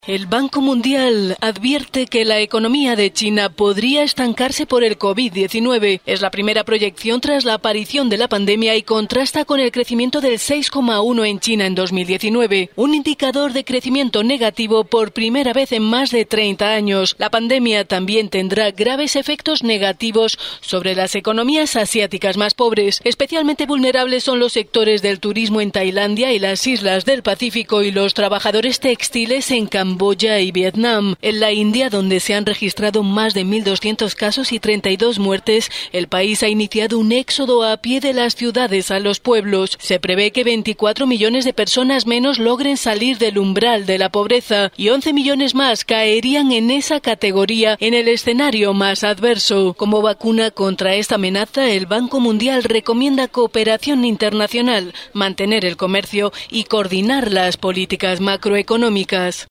El Banco Mundial advierte que la economía de China podría estancarse por el COVID-19. Es la primera proyección tras la aparición de la pandemia y contrasta con el crecimiento del 6,1% en China en 2019, un indicador de crecimiento negativo por primera vez en más de 30 años. La pandemia también tendrá graves efectos negativos sobre las economías asiáticas más pobres. Especialmente vulnerables son los sectores del turismo en Tailandia y las islas del Pacífico y los trabajadores textiles en Camboya y Vietnam. En la India, donde se han registrado más de 1.200 casos y 32 muertes, el país ha iniciado un éxodo a pie de las ciudades a los pueblos. Se prevé que 24 millones de personas menos logren salir del umbral de la pobreza y 11 millones más caerían en esa categoría en el escenario más adverso. Como vacuna contra esta amenaza, el Banco Mundial recomienda cooperación internacional, mantener el comercio y coordinar las políticas macroeconómicas.